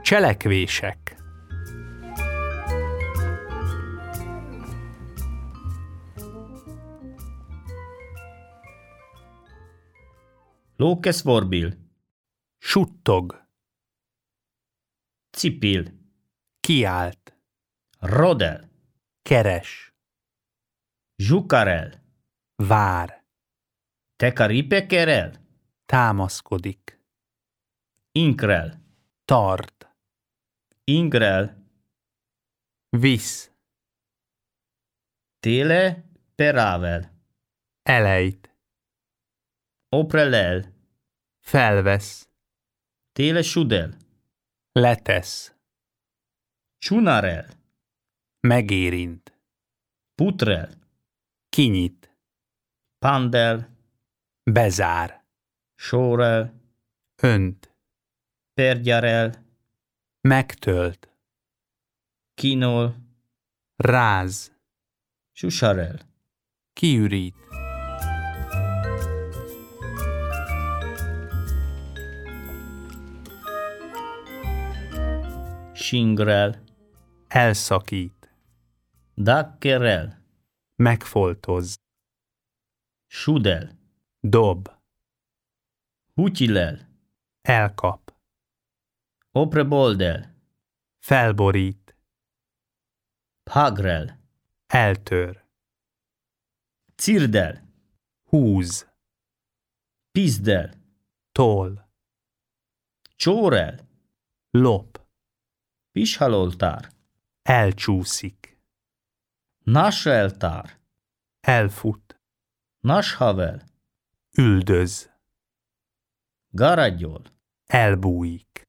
Cselekvések. Lókesz vorbil. Suttog. Cipil. Kiált. Rodel. Keres. Zsukarel. Vár. Tekaripekerel. Támaszkodik. Inkrel. Tart. Ingrel. Visz. Téle peravel. Elejt. Oprelel. Felvesz. Téle sudel. Letesz. Csunarel. Megérint. Putrel. Kinyit. Pandel. Bezár. Sorel. Önt. Pergyarel. Megtölt. Kinol. Ráz. Susarel. Kiürít. Singrel. Elszakít. Dakkerel. Megfoltoz. Sudel. Dob. Hutyilel. Elkap. Opreboldel. Felborít. Pagrel. Eltör. Cirdel. Húz. Pizdel. Tol. Csórel. Lop. Pishaloltár. Elcsúszik. Naseltár. Elfut. Nashavel. Üldöz. Garagyol. Elbújik.